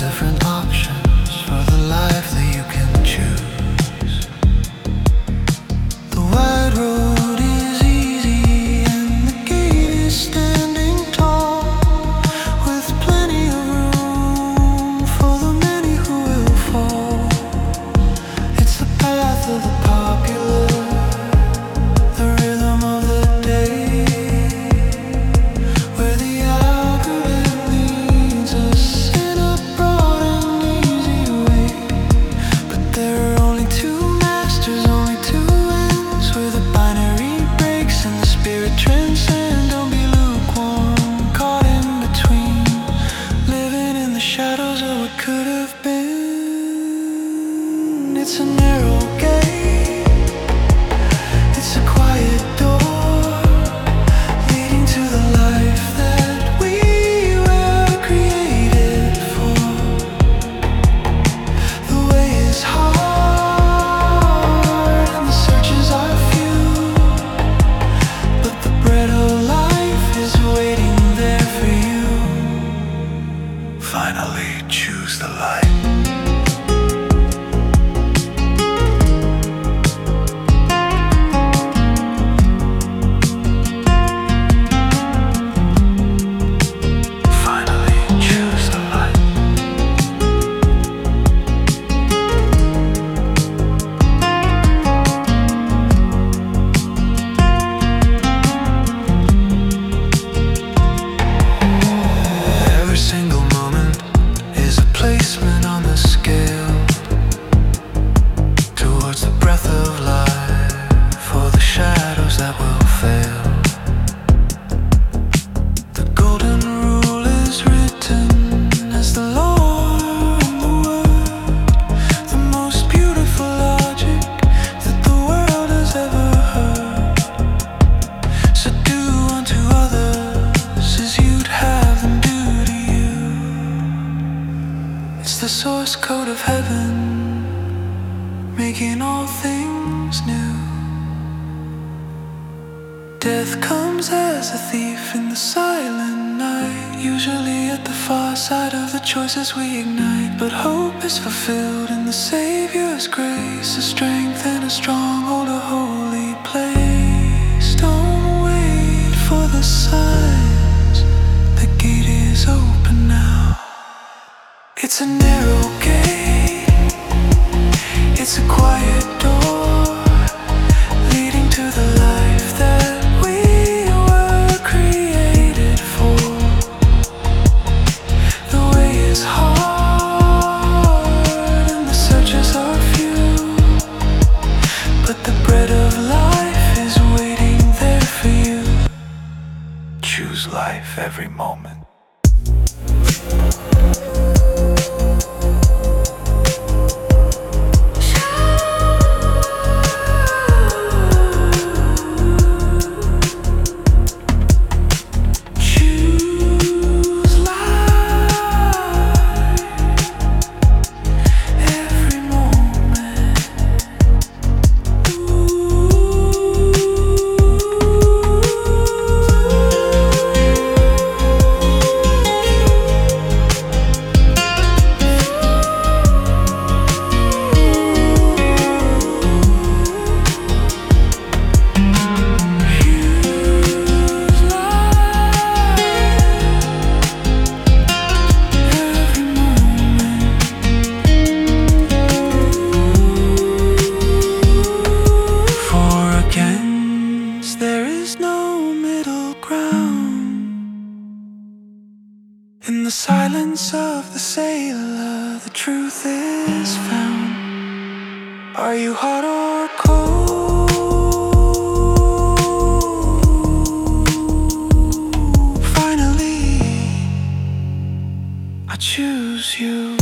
different options for the life that you can choose. The wide road is easy and the gate is standing tall, with plenty of room for the many who will fall. It's the path of the popular, the rhythm of the day, where the algorithm leads us in a broad and easy way. But there are only two masters, only two ends, where the binary breaks and the spirit transcends. Don't be lukewarm, caught in between, living in the shadows of what could have been. It's a narrow gate, it's a quiet door, leading to the life that we were created for. The way is hard and the searches are few, but the bread of life is waiting there for you. Finally choose the light. Finally choose the light. Every single moment is a placement on the scale towards the breath of life, or the shadows that will fail. The golden rule is written as the law in the word, the most beautiful logic that the world has ever heard. So do unto others as you'd have them do to you. It's the source code of heaven, making all things new. Death comes as a thief in the silent night, usually at the far side of the choices we ignite. But hope is fulfilled in the Savior's grace, a strength and a stronghold, a holy place. Don't wait for the signs, the gate is open now. It's a narrow gate, it's a quiet door, leading to the life that we were created for. The way is hard and the searches are few, but the bread of life is waiting there for you. Choose life every moment. Choose life every moment. For against there is no middle ground. In the silence of the sailor, the truth is found. Are you hot or cold? Finally, I choose you.